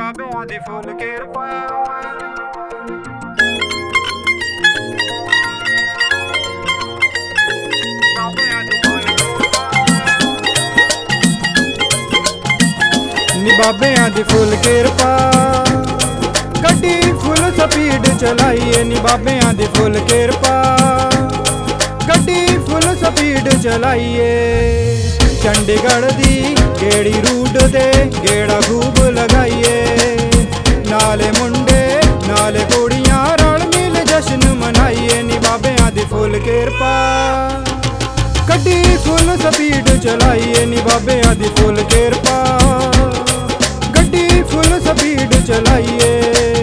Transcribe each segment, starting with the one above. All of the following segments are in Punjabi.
ਬਾਬਿਆਂ ਦੀ ਫੁੱਲ ਕਿਰਪਾ। ਨੀ ਬਾਬਿਆਂ ਦੀ ਫੁੱਲ ਕਿਰਪਾ, ਗੱਡੀ ਫੁੱਲ ਸਪੀਡ ਚਲਾਈਏ। ਨੀ ਬਾਬਿਆਂ ਦੀ ਫੁੱਲ ਕਿਰਪਾ, ਗੱਡੀ ਫੁੱਲ ਸਪੀਡ ਚਲਾਈਏ। ਚੰਡੀਗੜ੍ਹ ਦੀ ਕਿਹੜੀ ਰੂਟ ਤੇ ਗੇੜਾ ਖੂਬ ਲਗਾਈਏ। ਨਾਲੇ ਮੁੰਡੇ ਨਾਲੇ ਕੁੜੀਆਂ ਰਲ ਮਿਲ ਜਸ਼ਨ ਮਨਾਈਏ। ਨੀ ਬਾਬਿਆਂ ਦੀ ਫੁੱਲ ਕਿਰਪਾ, ਗੱਡੀ ਫੁੱਲ ਸਪੀਡ ਚਲਾਈਏ। ਨੀ ਬਾਬਿਆਂ ਦੀ ਫੁੱਲ ਕਿਰਪਾ, ਗੱਡੀ ਫੁੱਲ ਸਪੀਡ ਚਲਾਈਏ।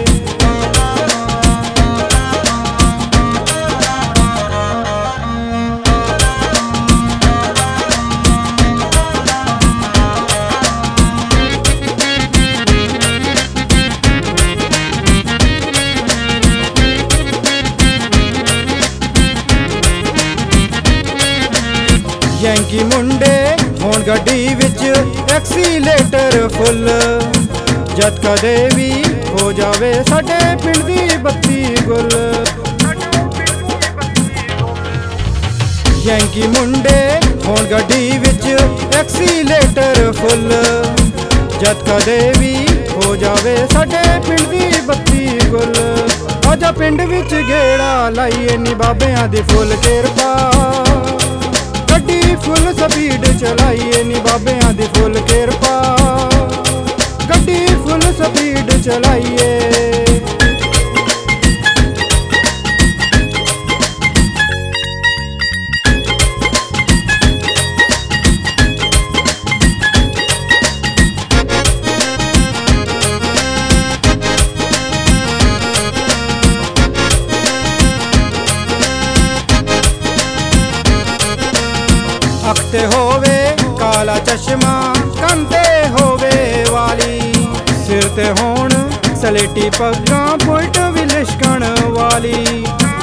ਯੈਂਕੀ ਮੁੰਡੇ ਹੋਣ ਗੱਡੀ ਵਿੱਚ ਐਕਸੀਲੇਟਰ ਫੁੱਲ, ਜਦ ਕਦੇ ਵੀ ਹੋ ਜਾਵੇ ਸਾਡੇ ਪਿੰਡ ਦੀ ਬੱਤੀ ਗੁੱਲ। ਯੈਂਕੀ ਮੁੰਡੇ ਹੋਣ ਗੱਡੀ ਵਿੱਚ ਐਕਸੀਲੇਟਰ ਫੁੱਲ, ਜਦ ਕਦੇ ਵੀ ਹੋ ਜਾਵੇ ਸਾਡੇ ਪਿੰਡ ਦੀ ਬੱਤੀ ਗੁੱਲ। ਆਜਾ ਪਿੰਡ ਵਿੱਚ ਗੇੜਾ ਲਾਈਏ। ਨੀ ਬਾਬਿਆਂ ਦੀ ਫੁੱਲ ਕਿਰਪਾ, ਗੱਡੀ ਫੁੱਲ ਸਪੀਡ ਚਲਾਈਏ। ਨੀ ਬਾਬਿਆਂ ਦੀ ਫੁੱਲ ਕਿਰਪਾ, ਗੱਡੀ ਫੁੱਲ ਸਪੀਡ ਚਲਾਈਏ। ਅੱਖ ਤੇ ਹੋਵੇ ਕਾਲਾ ਚਸ਼ਮਾ, ਕੰਨ ਤੇ ਹੋਵੇ ਵਾਲੀ, ਸਿਰ ਤੇ ਹੋਣ ਸਲੇਟੀ ਪੱਗਾਂ, ਪੁਲਟ ਵੀ ਲਿਸ਼ਕਣ ਵਾਲੀ।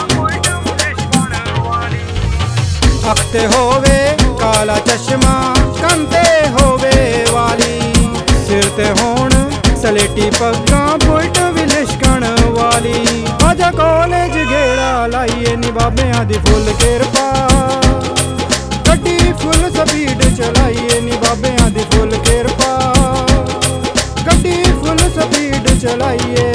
ਅੱਖ ਤੇ ਹੋਵੇ ਕਾਲਾ ਚਸ਼ਮਾ, ਕੰਨ ਤੇ ਹੋਵੇ ਵਾਲੀ, ਸਿਰ ਤੇ ਹੋਣ ਸਲੇਟੀ ਪੱਗਾਂ, ਪੁਲਟ ਵੀ ਲਿਸ਼ਕਣ ਵਾਲੀ। ਆਜਾ ਕਾਲਜ ਗੇੜਾ ਲਾਈਏ। ਨੀ ਬਾਬਿਆਂ ਦੀ ਫੁੱਲ ਕਿਰਪਾ, ਗੱਡੀ ਫੁੱਲ ਸਪੀਡ ਚਲਾਈਏ। ਨੀ ਬਾਬਿਆਂ ਦੀ ਫੁੱਲ ਕਿਰਪਾ, ਗੱਡੀ ਫੁੱਲ ਸਪੀਡ ਚਲਾਈਏ।